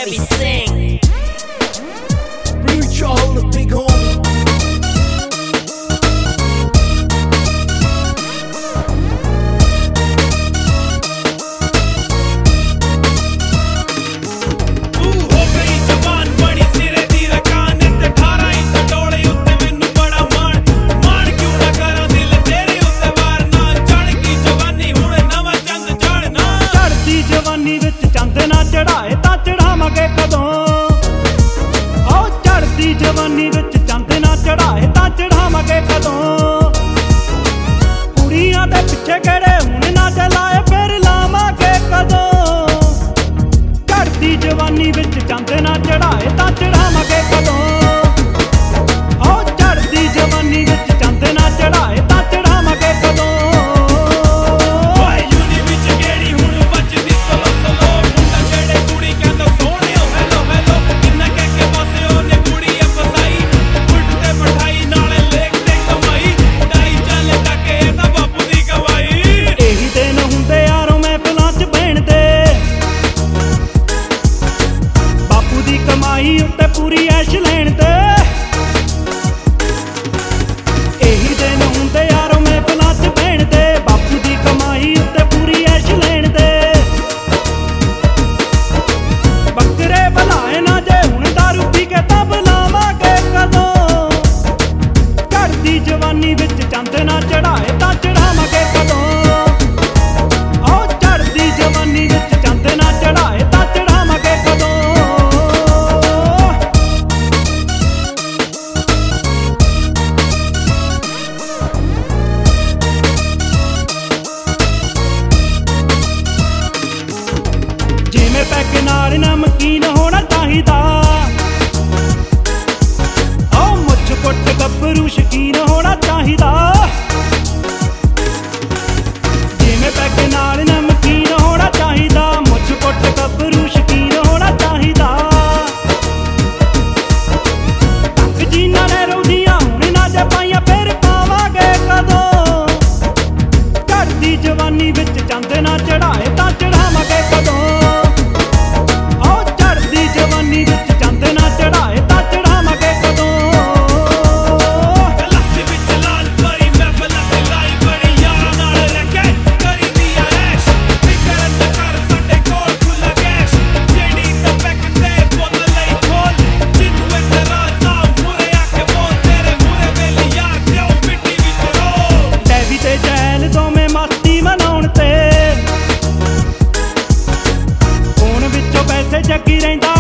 me sing. Reach all the big homie. ਚੜਾਏ ਤਾਂ ਚੜਾਵਾਂਗੇ ਕਦੋਂ ਚੜ੍ਹਦੀ ਜਵਾਨੀ ਵਿੱਚ ਚੰਦ ਨਾ ਚੜਾਏ ਤਾਂ ਚੜਾਵਾਂਗੇ ਕਦੋਂ ਕੁੜੀਆਂ ਦੇ ਪਿੱਛੇ ਕਿਹੜੇ ਹੁਣ ਨਾ ਚਲਾਏ ਫਿਰ ਲਾਵਾਂਗੇ ਕਦੋਂ ਚੜ੍ਹਦੀ ਜਵਾਨੀ ਵਿੱਚ ਚੰਦ ਨਾ ਚੜਾਏ ਤਾਂ ਚੜਾਵਾਂਗੇ ਕਦੋਂ ਚੜ੍ਹਦੀ ਜਵਾਨੀ ਵਿੱਚ ਚੰਦ ਨਾ ਚੜਾਏ ਤਾਂ ਚੜਾਵਾਂਗੇ ਕਦੋਂ ਕਮਾਈ ਉੱਤੇ ਪੂਰੀ ਐਸ਼ ਲੈਣ ਤੇ ਇਹੀ ਦਿਨ ਹੁੰਦੇ ਯਾਰੋ ਮਹਿਫਲਾਂ 'ਚ ਬਹਿਣ ਤੇ ਬਾਪੂ ਦੀ ਕਮਾਈ ਉੱਤੇ ਪੂਰੀ ਐਸ਼ ਲੈਣ ਤੇ ਬੱਕਰੇ ਬੁਲਾਏ ਨਾ ਜੇ ਹੁਣ ਦਾਰੂ ਪੀ ਕੇ ਤਾਂ ਬੁਲਾਵਾਂਗੇ ਕਦੋਂ ਚੜ੍ਹਦੀ ਜਵਾਨੀ ਵਿੱਚ ਚੰਦ ਨਾ ਚੜਾਏ ਤਾਂ ਚੜਾਵਾਂਗੇ ਕਦੋਂ ਚੜ੍ਹਦੀ ਜਵਾਨੀ ਵਿੱਚ ਚੰਦ ਨਾ ਚੜਾਏ ਤਾਂ ਚੜਾਵਾਂਗੇ ਕਦੋਂ ਜਿਵੇਂ ਪੈਗ ਨਾਲ ਨਮਕੀਨ ਹੋਣਾ ਚਾਹੀਦਾ ਮੁੱਛ ਕੁੱਟ ਗੱਭਰੂ ਸ਼ਕੀਨ ਹੋਣਾ ਚਾਹੀਦਾ ਜਿਵੇਂ ਪੈਗ ਨਾਲ ਨਮਕੀਨ ਹੋਣਾ ਚਾਹੀਦਾ ਮੁੱਛ ਕੁੱਟ ਗੱਭਰੂ ਸ਼ਕੀਨ ਹੋਣਾ ਚਾਹੀਦਾ ਤੰਗ ਜੀਨਾਂ ਨੇ ਰੋਦੀਆਂ ਹੁਣ ਨਾ ਜੇ ਪਾਈਆਂ ਫਿਰ ਪਾਵਾਂਗੇ ਕਦੋਂ ਚੜ੍ਹਦੀ ਜਵਾਨੀ ਵਿੱਚ ਚੰਦ ਨਾ ਚੜਾਏ ਤਾਂ ਚੜਾਵਾਂਗੇ ਕਦੋਂ ਚੜ੍ਹਦੀ ਜਵਾਨੀ ਵਿੱਚ ਚੰਦ ਨਾ ਚੜਾਏ ਤਾਂ ਚੜਾਵਾਂਗੇ ਕਦੋਂ ਲੱਸੀ ਵਿੱਚ ਲਾਲ ਪਰੀ ਮਹਿਫਲ ਤੇ ਲਾਈ ਬੜੀ ਯਾਰਾਂ ਨਾਲ ਰਹਿ ਕੇ ਕਰੀ ਦੀ ਐਸ਼ ਫਿਕਰ ਨਾ ਕਰ ਸਾਡੇ ਕੋਲ ਖੁੱਲਾ ਕੈਸ਼ ਜਿਹੜੀ ਟਪਕ ਤੇ ਬੋਤਲ ਲਈ ਖੋਲ ਜਿੱਨੂੰ ਇਤਰਾਜ਼ ਆ ਮੁਰੇ ਆ ਕੇ ਬੋਲ ਤੇਰੇ ਮੂਰੇ ਵੇਲੇ ਯਾਰ ਕਿਉਂ ਮਿੱਟੀ ਵਿੱਚ ਰੋ ਡੈਵੀ ਤੇ ਜੈਲ ਦੋਵੇਂ ਮਸਤੀ ਮਨਾਉਣ ਤੇ ਫੋਨ ਵਿੱਚੋਂ ਪੈਸੇ ਜੱਗੀ ਰਹਿੰਦਾ